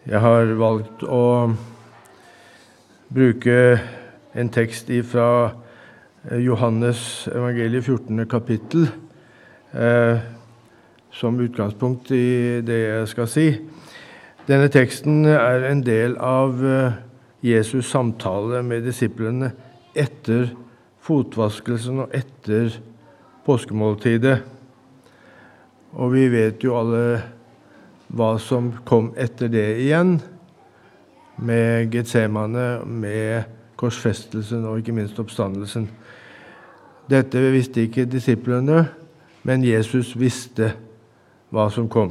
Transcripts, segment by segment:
Jeg har valgt å bruke en tekst fra Johannes evangeliet 14. kapittel som utgangspunkt i det jeg skal si. Denne teksten er en del av Jesus' samtale med disiplene etter fotvaskelsen og etter påskemåltidet. Og vi vet jo alle hva som kom etter det igjen, med Getsemane, med korsfestelsen og ikke minst oppstandelsen. Dette visste ikke disiplene, men Jesus visste hva som kom.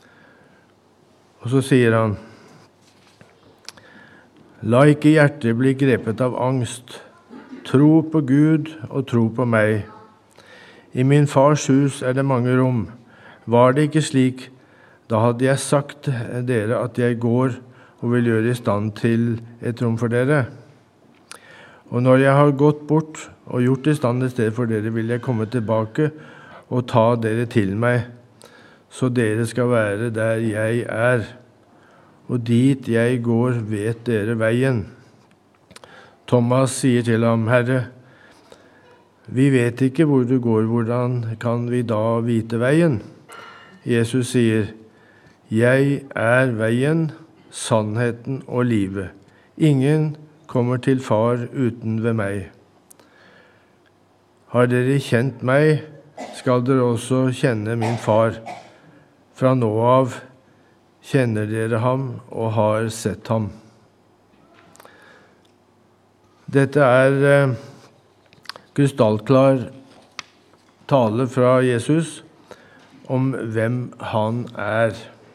Og så sier han: «La ikke hjertet bli grepet av angst. Tro på Gud og tro på meg. I min fars hus er det mange rom. Var det ikke slik, da hadde jeg sagt dere at jeg går og vil gjøre i stand til et rom for dere. Og når jeg har gått bort og gjort i stand et sted for dere, vil jeg komme tilbake og ta dere til meg, så dere skal være der jeg er. Og dit jeg går, vet dere veien.» Thomas sier til ham: «Herre, vi vet ikke hvor du går, hvordan kan vi da vite veien?» Jesus sier: «Jeg er veien, sannheten og livet. Ingen kommer til far uten ved meg. Har dere kjent meg, skal dere også kjenne min far. Fra nå av kjenner dere ham og har sett ham.» Dette er krystallklar tale fra Jesus om hvem han er.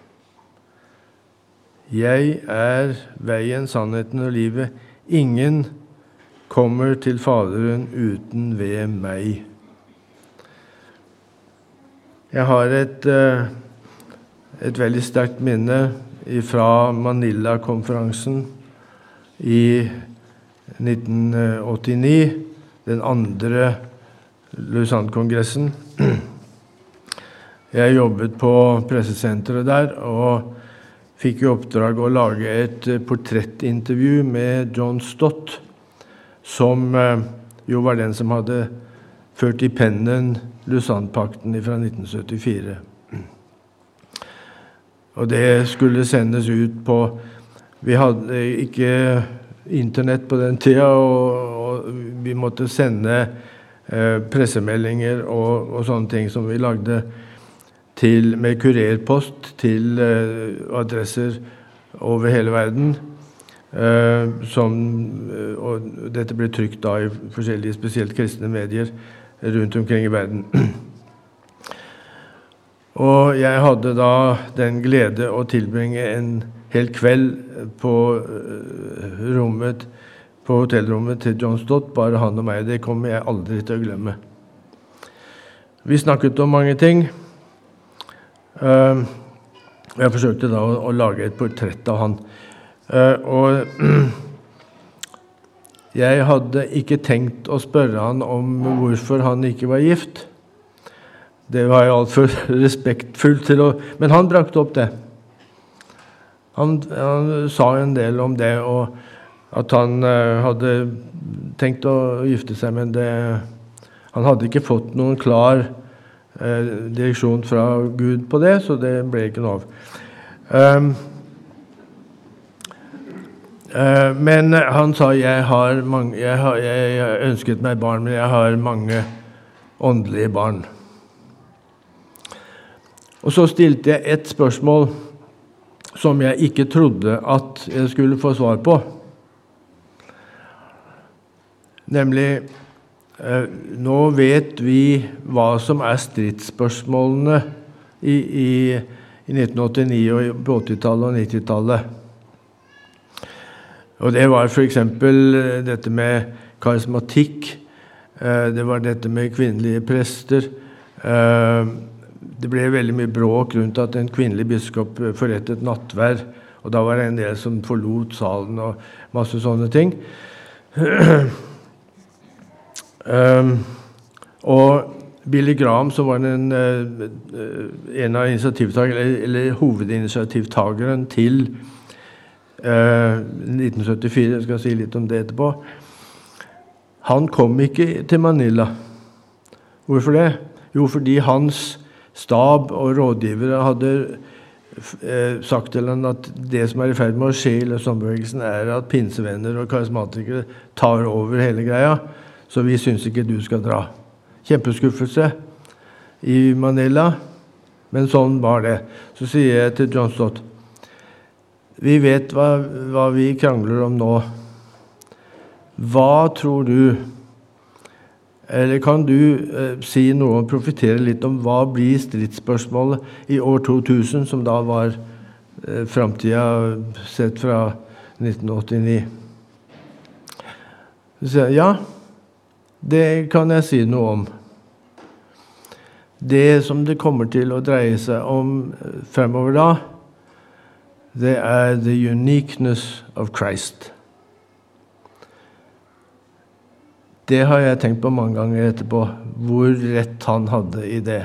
«Jeg er veien, sannheten og livet. Ingen kommer til Faderen uten ved meg.» Jeg har et veldig sterkt minne fra Manila-konferansen i 1989, den andre Lausanne-kongressen. Jeg jobbet på pressesenteret der, og fikk i oppdrag å lage et portrettintervju med John Stott, som jo var den som hadde ført i pennen Lausanne-pakten fra 1974. Og det skulle sendes ut på... Vi hadde ikke internett på den tida, og vi måtte sende pressemeldinger og sånne ting som vi lagde med kurerpost til adresser over hele verden. Og dette ble trykt da i forskjellige, spesielt kristne medier rundt omkring i verden. Og jeg hadde da den glede å tilbringe en hel kveld på hotellrommet til John Stott, bare han og meg. Det kommer jeg aldri til å glemme. Vi snakket om mange ting. Jeg forsøkte da å lage et portrett av han. Og jeg hadde ikke tenkt å spørre han om hvorfor han ikke var gift. Det var jeg alt for respektfullt til å... Men han brakte opp det. Han sa en del om det, og at han hadde tenkt å gifte seg, men han hadde ikke fått noen klar direksjon fra Gud på det, så det ble ikke noe av. Men han sa: jeg ønsket meg barn, men jeg har mange åndelige barn. Og så stilte jeg et spørsmål som jeg ikke trodde at jeg skulle få svar på. Nemlig: nå vet vi hva som er stridsspørsmålene i 1989 og på 80-tallet og 90-tallet. Og det var for eksempel dette med karismatikk, det var dette med kvinnelige prester. Det ble veldig mye bråk rundt at en kvinnelig biskop forrettet nattverd, og da var det en del som forlot salen og masse sånne ting. Og Billy Graham, som var en av initiativtagerne, eller hovedinitiativtageren til 1974, jeg skal si litt om det etterpå. Han kom ikke til Manila. Hvorfor det? Jo, fordi hans stab og rådgivere hadde sagt til han at det som i ferd med å skje i Lausanne-bevegelsen at pinsevenner og karismatikere tar over hele greia, så vi synes ikke du skal dra. Kjempeskuffelse i Manila, men sånn var det. Så sier jeg til John Stott, vi vet hva vi krangler om nå. Hva tror du, eller kan du si noe og profetere litt om hva blir stridsspørsmålet i år 2000, som da var fremtiden sett fra 1989? Så sier jeg, ja, det kan jeg si noe om. Det som det kommer til å dreie seg om fremover da, det the uniqueness of Christ. Det har jeg tenkt på mange ganger etterpå, hvor rett han hadde i det.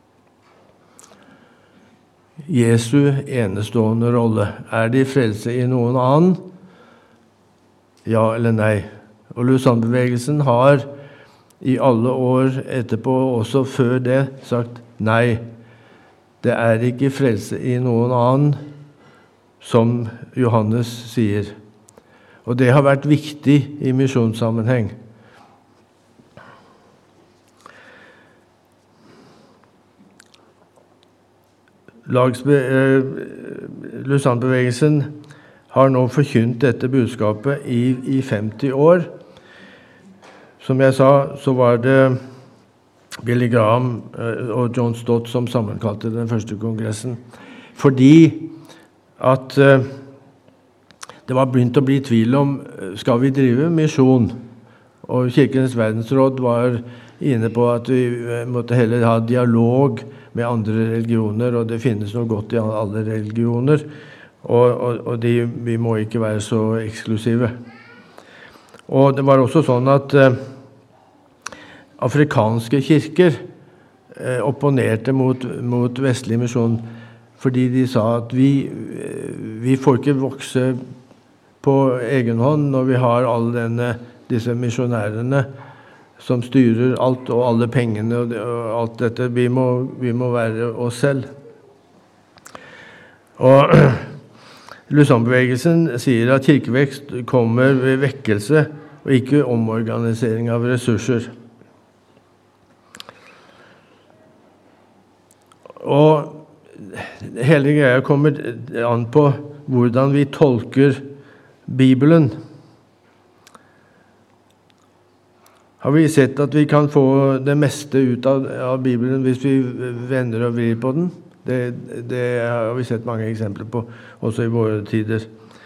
Jesu enestående rolle. De frelse i noen annen? Ja eller nei? Og Lausanne-bevegelsen har i alle år etterpå, også før det, sagt nei. Det ikke frelse i noen annen, som Johannes sier. Og det har vært viktig i misjonssammenheng. Lausanne-bevegelsen har nå forkynt dette budskapet i 50 år. Som jeg sa, så var det Billy Graham og John Stott som sammenkalte den første kongressen. Fordi at det var begynt å bli tvil om, skal vi drive misjon? Og Kirkenes verdensråd var inne på at vi måtte heller ha dialog med andre religioner, og det finnes noe godt i alle religioner, og vi må ikke være så eksklusive. Og det var også sånn at afrikanske kirker opponerte mot vestlig misjon, fordi de sa at vi får ikke vokse på egen hånd når vi har alle disse misjonærene som styrer alt og alle pengene og alt dette. Vi må være oss selv. Og Lausanne-bevegelsen sier at kirkevekst kommer ved vekkelse og ikke omorganisering av ressurser. Og hele greia kommer an på hvordan vi tolker Bibelen. Har vi sett at vi kan få det meste ut av Bibelen hvis vi vender og vrir på den? Det har vi sett mange eksempler på, også i våre tider.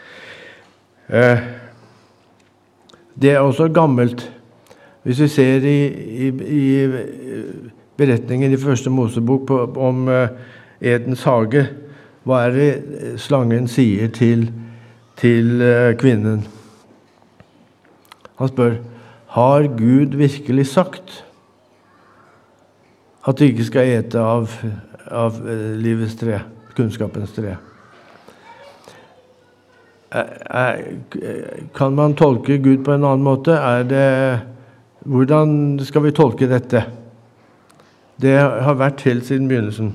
Det også gammelt. Hvis vi ser i beretningen i første Mosebok om Edens hage, hva det slangen sier til kvinnen? Han spør, har Gud virkelig sagt at du ikke skal ete av livets tre, kunnskapens tre? Kan man tolke Gud på en annen måte? Hvordan skal vi tolke dette? Det har vært helt siden begynnelsen.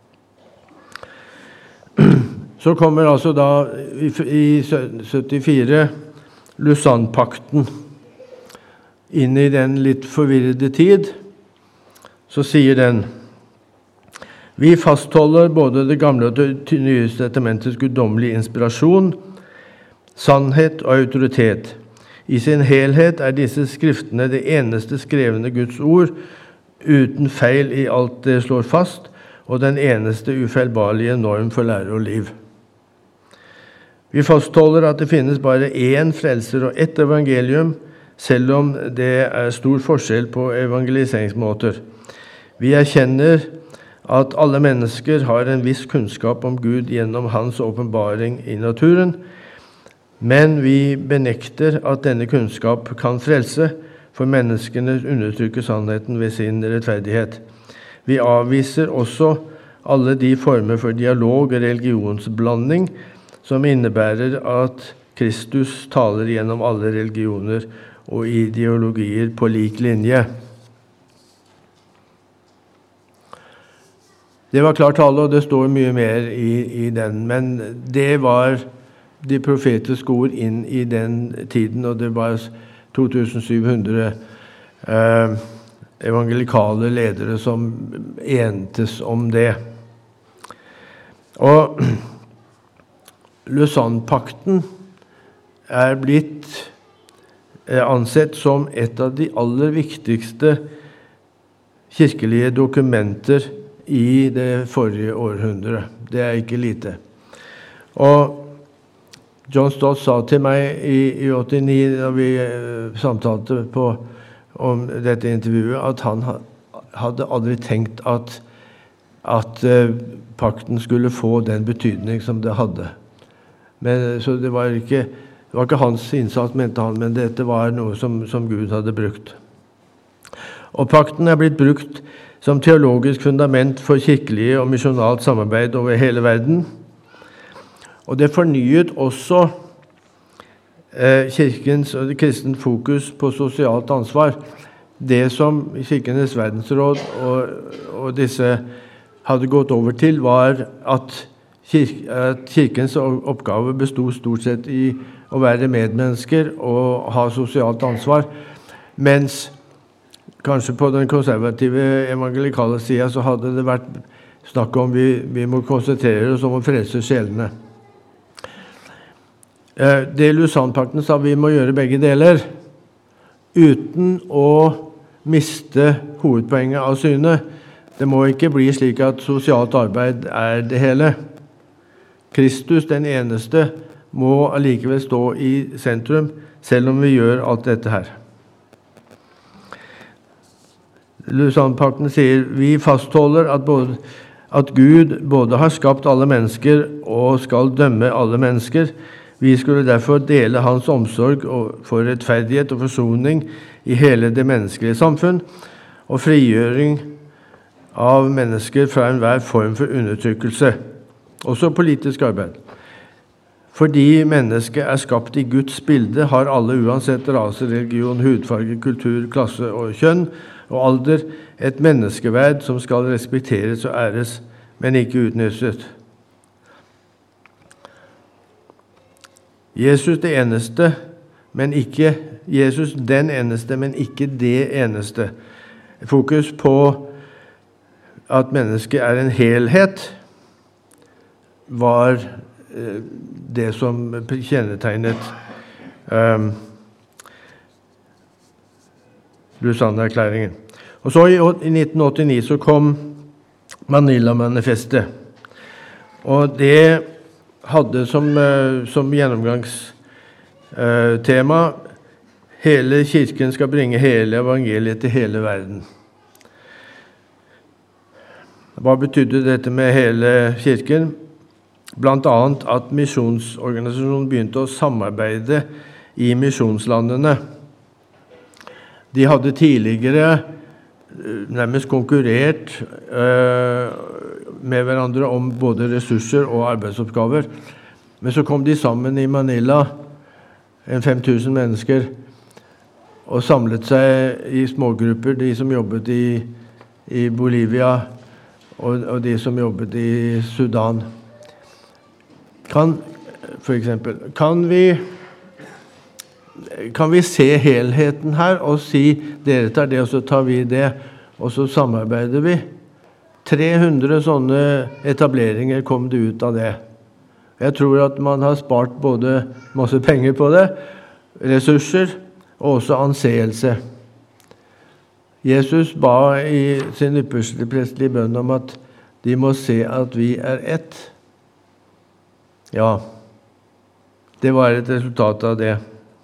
Så kommer altså da i 74 Lausanne-pakten inn i den litt forvirrede tid. Så sier den, vi fastholder både det gamle og det nye testamentets guddommelige inspirasjon, sannhet og autoritet. I sin helhet disse skriftene det eneste skrevne Guds ord, uten feil i alt det slår fast, og den eneste ufeilbarlige norm for lære og liv. Vi fastholder at det finnes bare én frelser og ett evangelium, selv om det stor forskjell på evangeliseringsmåter. Vi erkjenner at alle mennesker har en viss kunnskap om Gud gjennom hans åpenbaring i naturen, men vi benekter at denne kunnskap kan frelse, for menneskene undertrykker sannheten ved sin rettferdighet. Vi avviser også alle de former for dialog og religionsblanding som innebærer at Kristus taler gjennom alle religioner og ideologier på lik linje. Det var klar tale, og det står mye mer i den, men det var de profetiske ord inn i den tiden, og det var 2700 evangelikale ledere som entes om det. Og Lausanne-pakten blitt ansett som et av de aller viktigste kirkelige dokumenter i det forrige århundre. Det ikke lite. Og John Stott sa til meg i 89, da vi samtalte om dette intervjuet, at han hadde aldri tenkt at pakten skulle få den betydning som det hadde. Men, så det var ikke hans innsats, mente han, men dette var noe som Gud hadde brukt. Og pakten blitt brukt som teologisk fundament for kirkelige og misjonalt samarbeid over hele verden. Og det fornyet også kirkens og kristens fokus på sosialt ansvar. Det som Kirkenes verdensråd og disse hadde gått over til, var at kirkens oppgave bestod stort sett i å være medmennesker og ha sosialt ansvar, mens kanskje på den konservative evangelikale siden så hadde det vært snakk om vi må konsentrere oss om å frelse sjelene. Det Lausanne-pakten sa vi må gjøre begge deler, uten å miste hovedpoenget av syne. Det må ikke bli slik at sosialt arbeid det hele. Kristus, den eneste, må allikevel stå i sentrum, selv om vi gjør alt dette her. Lausanne-pakten sier, vi fastholder at Gud både har skapt alle mennesker og skal dømme alle mennesker. Vi skulle derfor dele hans omsorg for rettferdighet og forsoning i hele det menneskelige samfunn, og frigjøring av mennesker fra enhver form for undertrykkelse, også politisk arbeid. Fordi mennesket skapt i Guds bilde, har alle uansett rase, religion, hudfarge, kultur, klasse og kjønn og alder et menneskeverd som skal respekteres og æres, men ikke utnyttes. Jesus den eneste, men ikke det eneste. Fokus på at mennesket en helhet var det som kjennetegnet Lausanne-erklæringen. Og så i 1989 så kom Manila-manifestet. Og det hadde som gjennomgangstema hele kirken skal bringe hele evangeliet til hele verden. Hva betydde dette med hele kirken? Blant annet at misjonsorganisasjonen begynte å samarbeide i misjonslandene. De hadde tidligere nærmest konkurrert med hverandre om både ressurser og arbeidsoppgaver. Men så kom de sammen i Manila, 5000 mennesker, og samlet seg i smågrupper, de som jobbet i Bolivia og de som jobbet i Sudan. For eksempel, kan vi se helheten her og si, dere tar det, og så tar vi det, og så samarbeider vi? 300 sånne etableringer kom det ut av det. Jeg tror at man har spart både masse penger på det, ressurser, og også anseelse. Jesus ba i sin ypperste prestelige bønn om at de må se at vi ett. Ja, det var et resultat av det.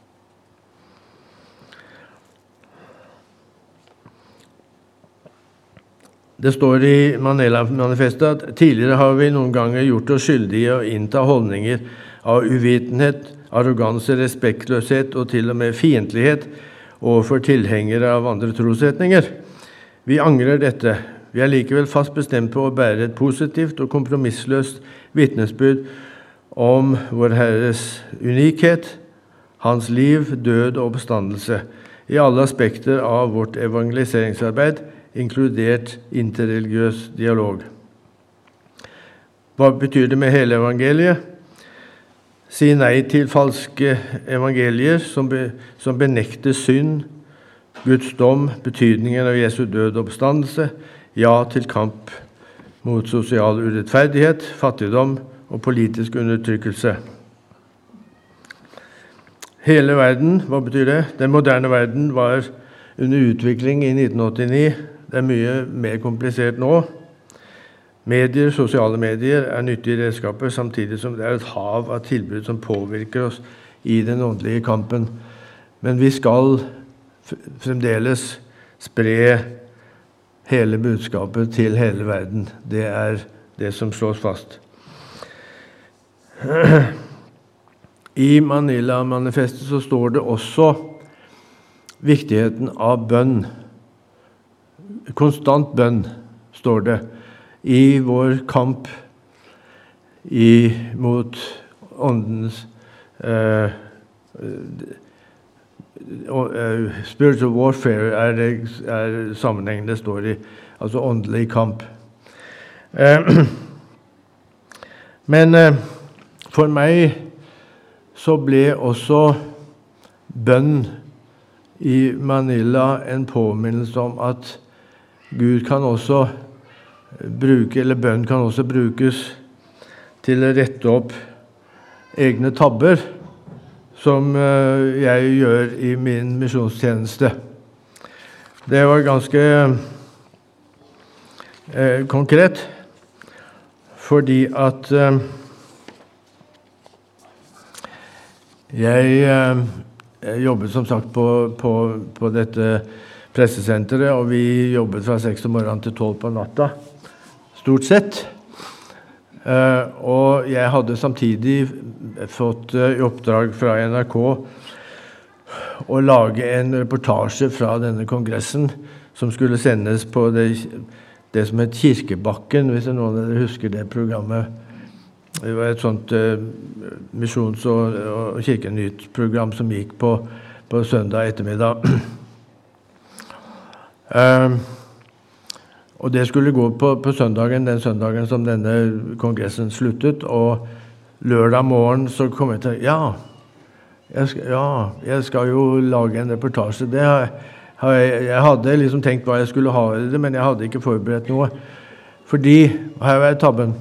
Det står i Manila-manifestet at tidligere har vi noen ganger gjort oss skyldige å innta holdninger av uvitenhet, arroganse, respektløshet og til og med fiendtlighet overfor tilhengere av andre trosretninger. Vi angrer dette. Vi likevel fast bestemt på å bære et positivt og kompromissløst vitnesbyrd om vår Herres unikhet, hans liv, død og oppstandelse, i alle aspekter av vårt evangeliseringsarbeid, inkludert interreligiøs dialog. Hva betyr det med hele evangeliet? Si nei til falske evangelier som benekter synd, Guds dom, betydningen av Jesu død og oppstandelse, ja til kamp mot sosial urettferdighet, fattigdom og politisk undertrykkelse. Hele verden, hva betyr det? Den moderne verden var under utvikling i 1989. Det er mye mer komplisert nå. Medier, sosiale medier er nyttige redskaper, samtidig som det er et hav av tilbud som påvirker oss i den åndelige kampen. Men vi skal fremdeles spre hele budskapet til hele verden. Det er det som slås fast. I Manila-manifestet så står det også viktigheten av bønn. Konstant bønn, står det, i vår kamp mot åndens spiritual warfare er sammenhengen det står i, altså åndelig kamp. Men for meg så ble også bønn i Manila en påminnelse om at Gud kan også bruke, eller bønn kan også brukes til å rette opp egne tabber, som jeg gjør i min misjonstjeneste. Det var ganske konkret, fordi at jeg jobbet som sagt på dette pressesenteret, og vi jobbet fra 6 om morgenen til 12 på natta, stort sett. Og jeg hadde samtidig fått i oppdrag fra NRK å lage en reportasje fra denne kongressen som skulle sendes på det som het Kirkebakken, hvis noen av dere husker det programmet. Det var et sånt misjons- og kirkenytt-program som gikk på søndag ettermiddag. Og det skulle gå på søndagen, den søndagen som denne kongressen sluttet, og lørdag morgen så kom jeg til, jeg skal jo lage en reportasje. Jeg hadde liksom tenkt hva jeg skulle ha i det, men jeg hadde ikke forberedt noe. Fordi, her var tabben.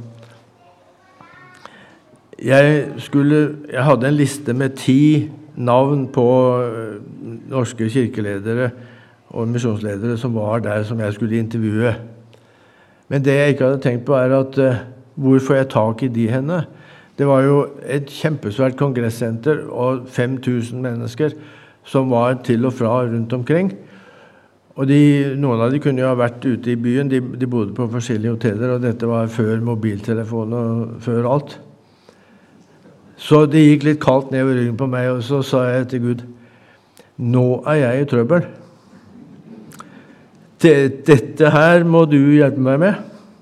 Jeg hadde en liste med 10 navn på norske kirkeledere og misjonsledere som var der, som jeg skulle intervjue. Men det jeg ikke hadde tenkt på er at hvor får jeg tak i de henne? Det var jo et kjempesvært kongressenter og 5000 mennesker som var til og fra rundt omkring. Og noen av de kunne jo ha vært ute i byen, de bodde på forskjellige hoteller, og dette var før mobiltelefon og før alt. Så det gikk litt kaldt ned ved ryggen på meg, og så sa jeg til Gud, nå er jeg i trøbbel. Dette her må du hjelpe meg med.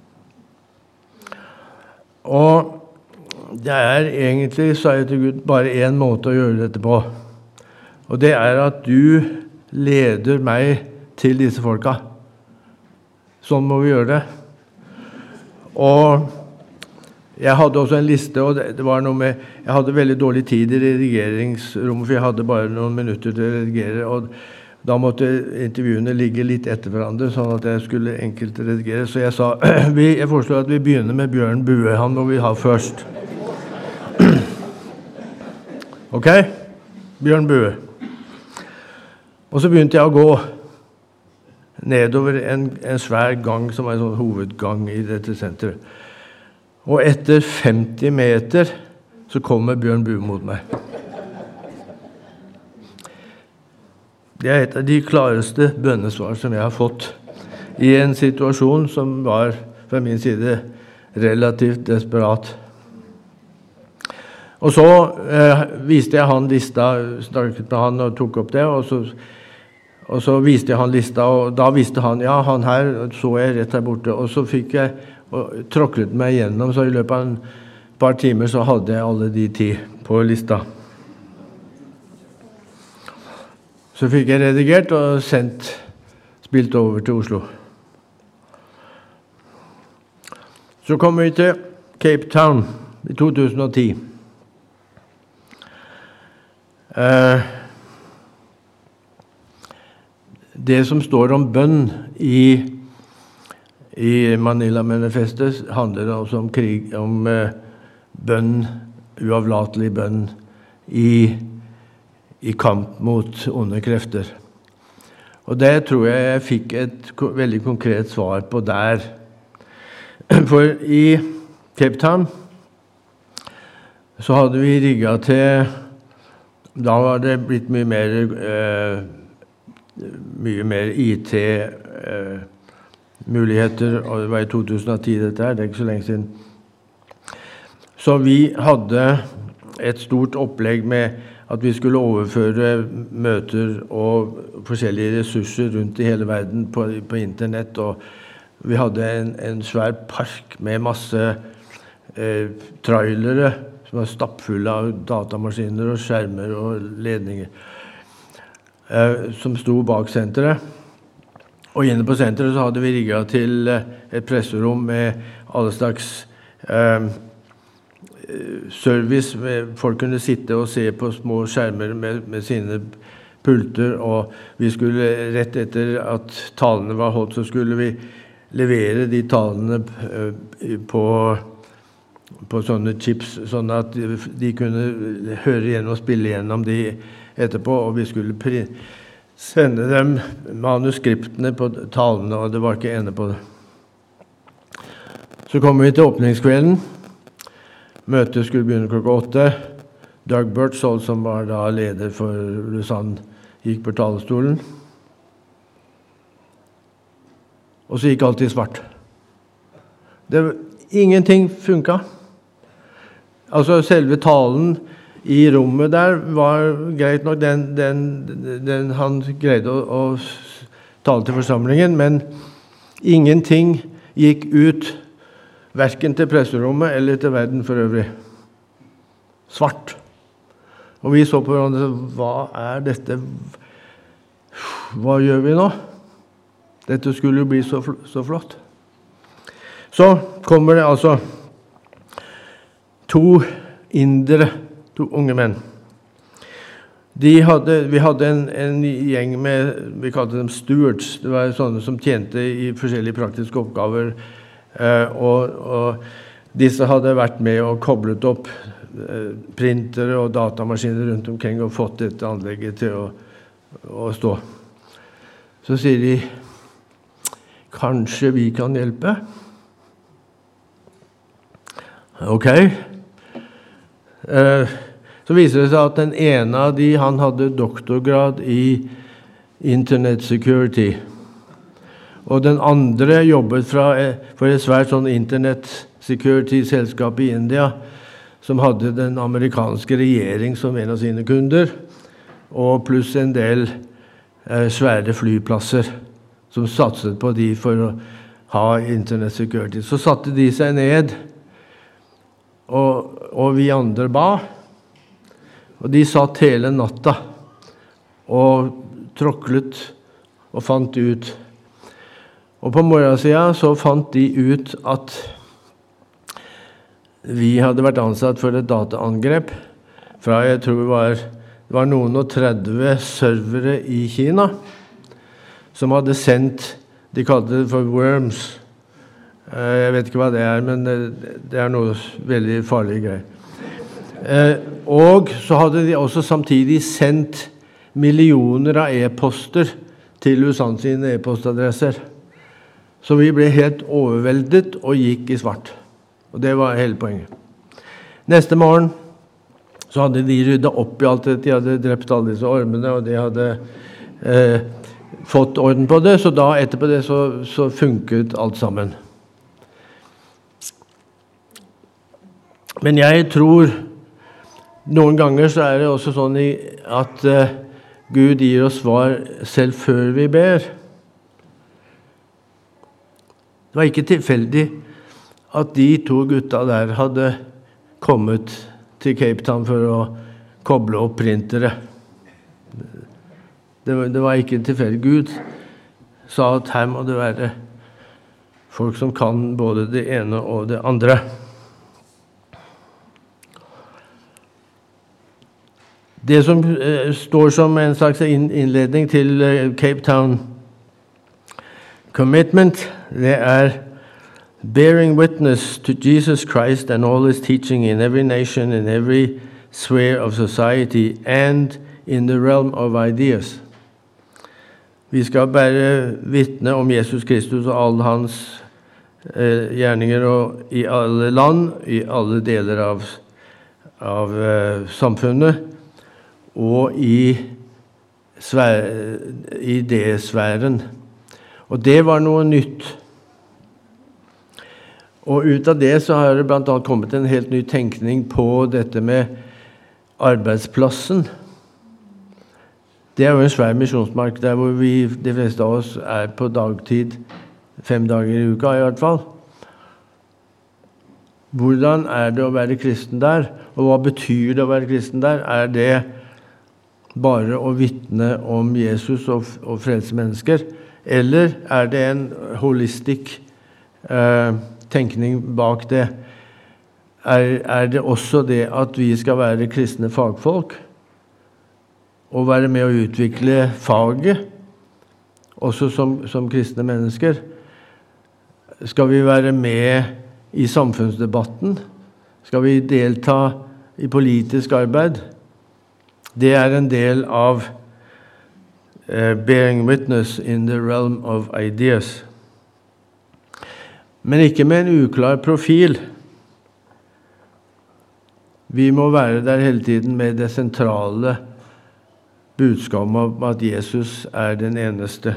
Og det er egentlig, sa jeg til Gud, bare en måte å gjøre dette på. Og det er at du leder meg til disse folka. Sånn må vi gjøre det. Og jeg hadde også en liste, og det var noe med, jeg hadde veldig dårlig tid i redigeringsrommet, for jeg hadde bare noen minutter til å redigere, og da måtte intervjuene ligge litt etter hverandre, sånn at jeg skulle enkelt redigere. Så jeg sa, jeg foreslår at vi begynner med Bjørn Bue, han må vi ha først. Ok? Bjørn Bue. Og så begynte jeg å gå nedover en svær gang, som er en sånn hovedgang i dette senteret. Og etter 50 meter så kommer Bjørn Bue mot meg. Det er et av de klareste bønnesvar som jeg har fått i en situasjon som var fra min side relativt desperat. Og så viste jeg han lista, snakket med han og tok opp det, og så viste jeg han lista, og da visste han, ja, han her så jeg rett her borte, og så fikk jeg og tråklet meg gjennom, så i løpet av par timer så hadde jeg alle de 10 på lista. Så fikk jeg redigert og spilt over til Oslo. Så kom vi til Cape Town i 2010. Det som står om bønn i Manila-manifestet handler altså om krig, om bønn, uavlatelig bønn i kamp mot onde krefter. Og det tror jeg fikk et veldig konkret svar på der. For i Cape Town så hadde vi rigget til, da var det blitt mye mer IT-muligheter, og det var i 2010 dette her, det er ikke så lenge siden. Så vi hadde et stort opplegg med at vi skulle overføre møter og forskjellige ressurser rundt i hele verden på internett, og vi hadde en svær park med masse trailere som var stappfulle av datamaskiner og skjermer og ledninger som stod bak senteret. Og inne på senteret så hadde vi rigget til et presserom med alle slags service. Folk kunne sitte og se på små skjermer med sine pulter, og vi skulle rett etter at talene var holdt, så skulle vi levere de talene på sånne chips, sånn at de kunne høre igjen og spille igjennom de etterpå, og vi skulle sende dem manuskriptene på talene, og det var ikke ende på det. Så kom vi til åpningskvelden. Møtet skulle begynne klokka 8. Doug Birchall, som var da leder for Lausanne, gikk på talerstolen. Og så gikk alt i svart. Ingenting funket. Altså selve talen i rommet der var greit nok, han greide å tale til forsamlingen, men ingenting gikk ut, hverken til presserommet eller til verden for øvrig. Svart. Og vi så på hverandre, hva er dette? Hva gjør vi nå? Dette skulle jo bli så flott. Så kommer det altså to unge menn. Vi hadde en gjeng med, vi kalte dem stewards, det var sånne som tjente i forskjellige praktiske oppgaver, og disse hadde vært med og koblet opp printere og datamaskiner rundt omkring og fått dette anlegget til å stå. Så sier de, kanskje vi kan hjelpe? Ok. Så viser det seg at den ene av de, han hadde doktorgrad i Internet Security. Og den andre jobbet for et svært sånn Internet Security-selskap i India, som hadde den amerikanske regjering som en av sine kunder, og pluss en del svære flyplasser som satset på de for å ha Internet Security. Så satte de seg ned, og vi andre ba, og de satt hele natta og tråklet og fant ut. Og på morgensiden så fant de ut at vi hadde vært ansatt for et dataangrep fra, jeg tror det var noen og 30 servere i Kina, som hadde sendt, de kalte det for worms. Jeg vet ikke hva det er, men det er noe veldig farlig greier. Og så hadde de også samtidig sendt millioner av e-poster til Lausanne sine e-postadresser. Så vi ble helt overveldet og gikk i svart. Og det var hele poenget. Neste morgen så hadde de ryddet opp i alt det. De hadde drept alle disse ormene, og de hadde fått orden på det. Så da etterpå det så funket alt sammen. Men jeg tror noen ganger så er det også sånn at Gud gir oss svar selv før vi ber. Det var ikke tilfeldig at de to gutta der hadde kommet til Cape Town for å koble opp printere. Det var ikke tilfeldig. Gud sa at her må det være folk som kan både det ene og det andre. Det som står som en slags innledning til Cape Town Commitment, det bearing witness to Jesus Christ and all his teaching in every nation, in every sphere of society, and in the realm of ideas. Vi skal bære vitne om Jesus Kristus og alle hans gjerninger og i alle land, i alle deler av samfunnet, og i idésfæren. Og det var noe nytt. Og ut av det så har det blant annet kommet en helt ny tenkning på dette med arbeidsplassen. Det jo en svær misjonsmark, der hvor de fleste av oss på dagtid 5 dager i uka i hvert fall. Hvordan det å være kristen der? Og hva betyr det å være kristen der? Det bare å vitne om Jesus og frelse mennesker? Eller det en holistisk tenkning bak det? Det også det at vi skal være kristne fagfolk? Og være med å utvikle faget, også som kristne mennesker? Skal vi være med i samfunnsdebatten? Skal vi delta i politisk arbeid? Det en del av bearing witness in the realm of ideas. Men ikke med en uklar profil. Vi må være der hele tiden med det sentrale budskapet om at Jesus den eneste.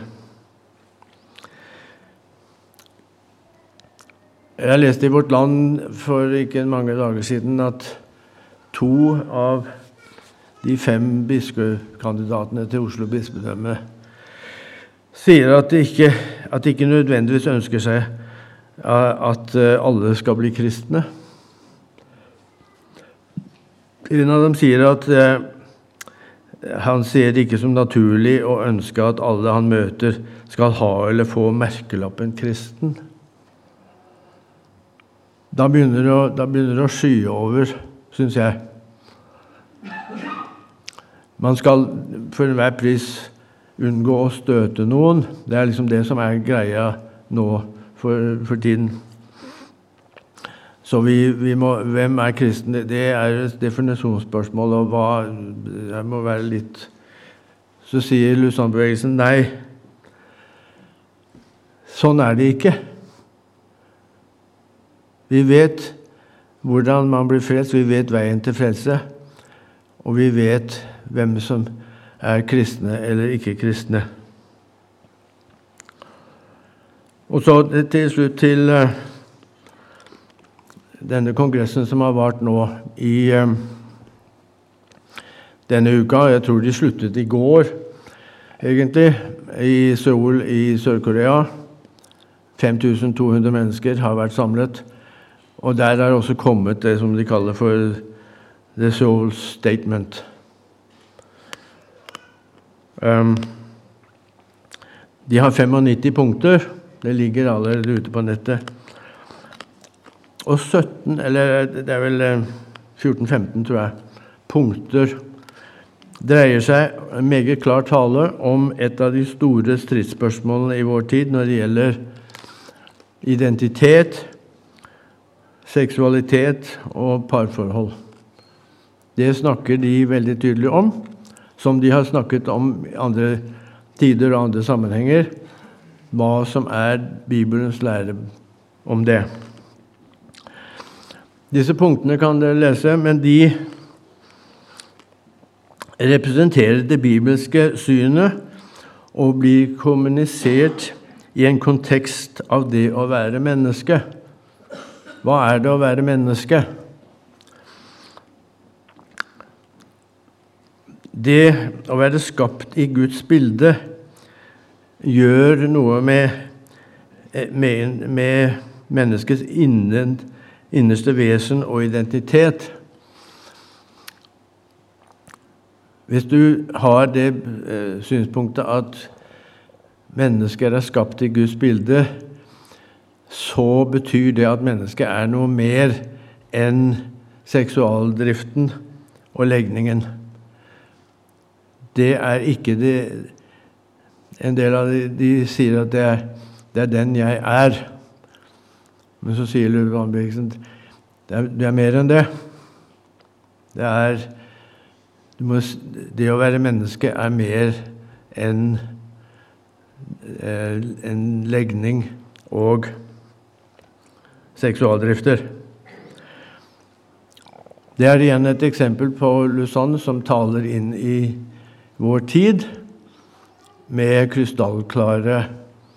Jeg leste i Vårt Land for ikke mange dager siden at 2 av de 5 biskopkandidatene til Oslo bispedømme sier at de ikke nødvendigvis ønsker seg at alle skal bli kristne. En av dem sier at han ser det ikke som naturlig å ønske at alle han møter skal ha eller få merkelappen kristen. Da begynner det å sky over, synes jeg. Man skal for enhver pris unngå å støte noen. Det liksom det som greia nå for tiden. Så vi må, hvem kristen? Det et definisjonsspørsmål, og det må være litt. Så sier Lausanne-bevegelsen, nei, sånn det ikke. Vi vet hvordan man blir frelst, vi vet veien til frelse, og vi vet hvem som kristne eller ikke kristne. Og så til slutt til denne kongressen som har vært nå i denne uka. Jeg tror de sluttet i går, egentlig, i Seoul i Sør-Korea. 5200 mennesker har vært samlet, og der også kommet det som de kaller for The Seoul Statement. De har 95 punkter, det ligger allerede ute på nettet. Og 17, eller det vel 14-15, tror jeg, punkter dreier seg meget klar tale om et av de store stridsspørsmålene i vår tid når det gjelder identitet, seksualitet og parforhold. Det snakker de veldig tydelig om, som de har snakket om i andre tider og andre sammenhenger, hva som Bibelens lære om det. Disse punktene kan dere lese, men de representerer det bibelske synet og blir kommunisert i en kontekst av det å være menneske. Hva det å være menneske? Det å være skapt i Guds bilde gjør noe med menneskets innerste vesen og identitet. Hvis du har det synspunktet at mennesker skapt i Guds bilde, så betyr det at mennesket noe mer enn seksualdriften og legningen. Det ikke det. En del av de sier at det den jeg Men så sier Ludvig Anbringsen, det mer enn det. Det å være menneske mer enn en legning og seksualdrifter. Det igjen et eksempel på Lausanne som taler inn i vår tid med krystallklare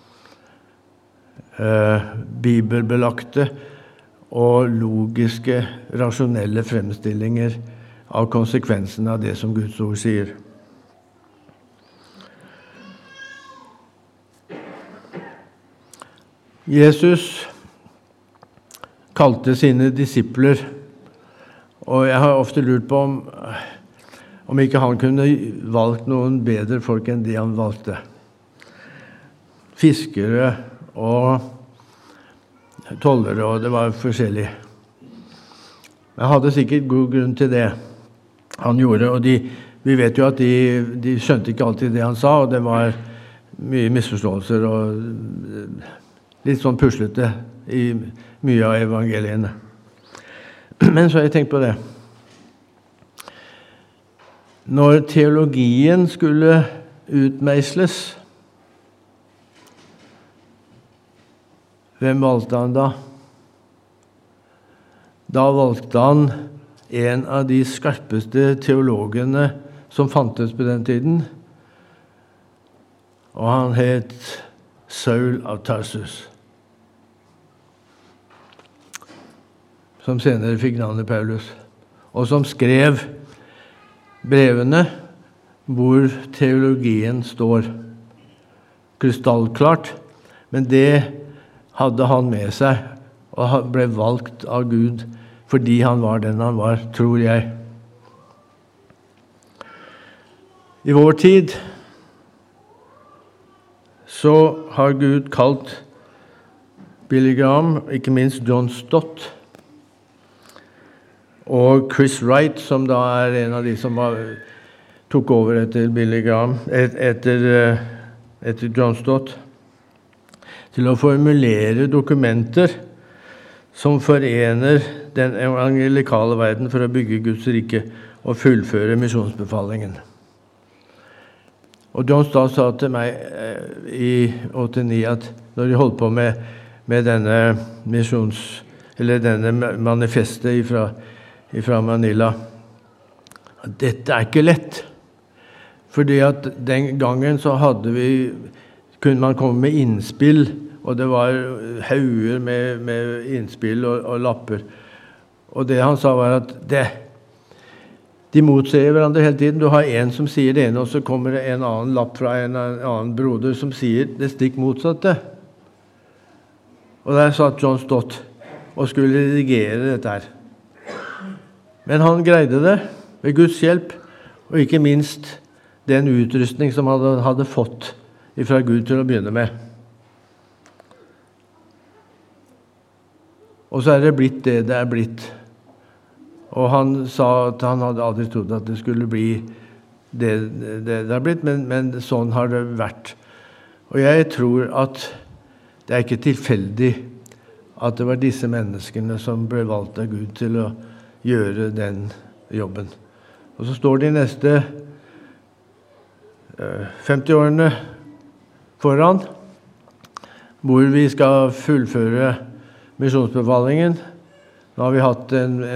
bibelbelagte og logiske, rasjonelle fremstillinger av konsekvensen av det som Guds ord sier. Jesus kalte sine disipler, og jeg har ofte lurt på om ikke han kunne valgt noen bedre folk enn de han valgte. Fiskere og tollere, og det var forskjellig. Jeg hadde sikkert god grunn til det han gjorde, og vi vet jo at de skjønte ikke alltid det han sa, og det var mye misforståelser og litt sånn puslete i mye av evangeliene. Men så har jeg tenkt på det. Når teologien skulle utmeisles, hvem valgte han da? Da valgte han en av de skarpeste teologene som fantes på den tiden, og han het Saul av Tarsus, som senere fikk navnet Paulus, og som skrev brevene hvor teologien står krystallklart, men det hadde han med seg, og han ble valgt av Gud fordi han var den han var, tror jeg. I vår tid så har Gud kalt Billy Graham, ikke minst John Stott, og Chris Wright, som da en av de som tok over etter Billy Graham, etter John Stott, til å formulere dokumenter som forener den evangelikale verden for å bygge Guds rike og fullføre misjonsbefalingen. Og John Stott sa til meg i 89 at når de holdt på med denne denne manifestet fra Manila, at dette ikke lett. Fordi at den gangen så kunne man komme med innspill, og det var hauger med innspill og lapper. Og det han sa var at de motsier hverandre hele tiden. Du har en som sier det ene, og så kommer det en annen lapp fra en annen broder som sier det stikk motsatte. Og der satt John Stott og skulle redigere dette her. Men han greide det ved Guds hjelp, og ikke minst den utrustning som han hadde fått fra Gud til å begynne med. Og så det blitt det det blitt. Og han sa at han hadde aldri trodd at det skulle bli det har blitt, men sånn har det vært. Og jeg tror at det ikke tilfeldig at det var disse menneskene som ble valgt av Gud til å gjøre den jobben. Og så står de neste 50 årene foran, hvor vi skal fullføre misjonsbefalingen. Nå har vi hatt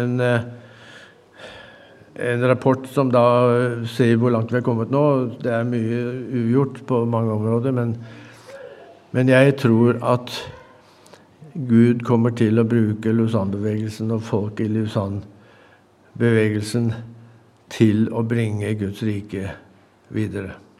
en rapport som da sier hvor langt vi har kommet nå. Det mye ugjort på mange områder, men jeg tror at Gud kommer til å bruke Lausanne-bevegelsen og folk i Lausanne-bevegelsen til å bringe Guds rike videre.